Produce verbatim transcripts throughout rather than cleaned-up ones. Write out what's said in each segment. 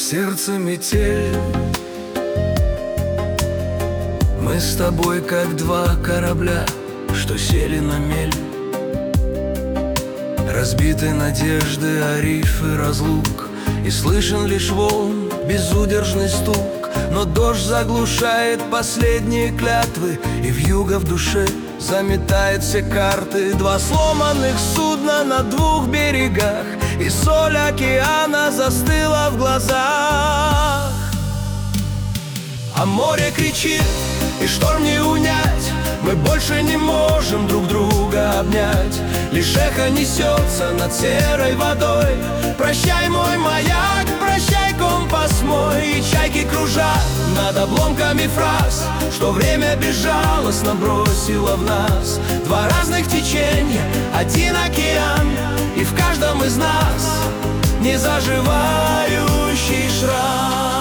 сердце метель. Мы с тобой как два корабля, что сели на мель. Разбиты надежды о рифы разлук, и слышен лишь волн безудержный стук. Но дождь заглушает последние клятвы, и вьюга в душе заметает все карты. Два сломанных судна на двух берегах, и соль океана застыла в глазах. А море кричит, и шторм не унять. Мы больше не можем друг друга обнять. Лишь эхо несется над серой водой. Прощай, мой маяк, прощай, компас мой. И чайки кружат над обломками фраз, что время безжалостно бросило в нас. Два разных течения, один океан, и в каждом из нас незаживающий шрам.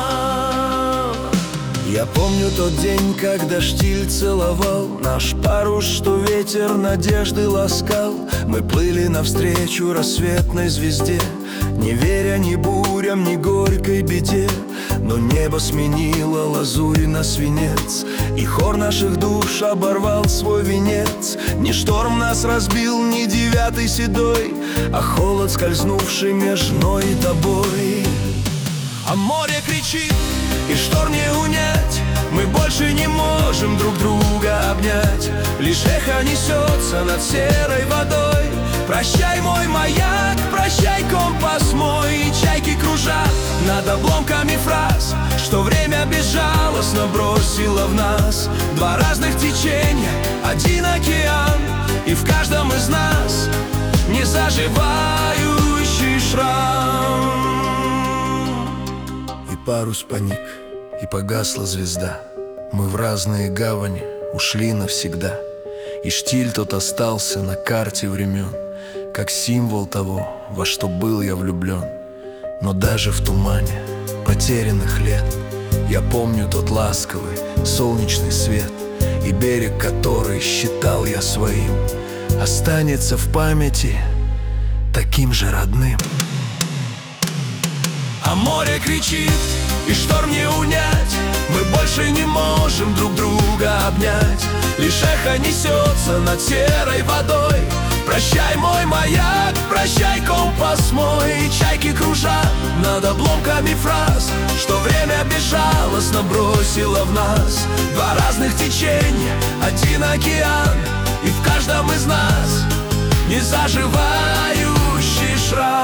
Я помню тот день, когда штиль целовал наш парус, что ветер надежды ласкал. Мы плыли навстречу рассветной звезде, не веря ни бурям, ни горькой беде. Но небо сменило лазурь на свинец, и хор наших душ оборвал свой венец. Ни шторм нас разбил, ни девятый седой, а холод, скользнувший меж мной и тобой. А море кричит, и шторм не унять. Мы больше не можем друг друга обнять. Лишь эхо несется над серой водой. Прощай, мой маяк, прощай, компас мой. И чайки кружат над обломками фраз, что время безжалостно бросило в нас. Два разных течения, один океан, и в каждом из нас незаживающий шрам. И парус паник, и погасла звезда. Мы в разные гавани ушли навсегда. И штиль тот остался на карте времен, как символ того, во что был я влюблен. Но даже в тумане потерянных лет я помню тот ласковый солнечный свет, и берег, который считал я своим, останется в памяти таким же родным. А море кричит, и шторм не унять. Мы больше не можем друг друга обнять. Лишь эхо несется над серой водой. Прощай, мой маяк, прощай, компас мой. И чайки кружат над обломками фраз, что время безжалостно бросило в нас. Два разных течения, один океан, и в каждом из нас незаживающий шрам.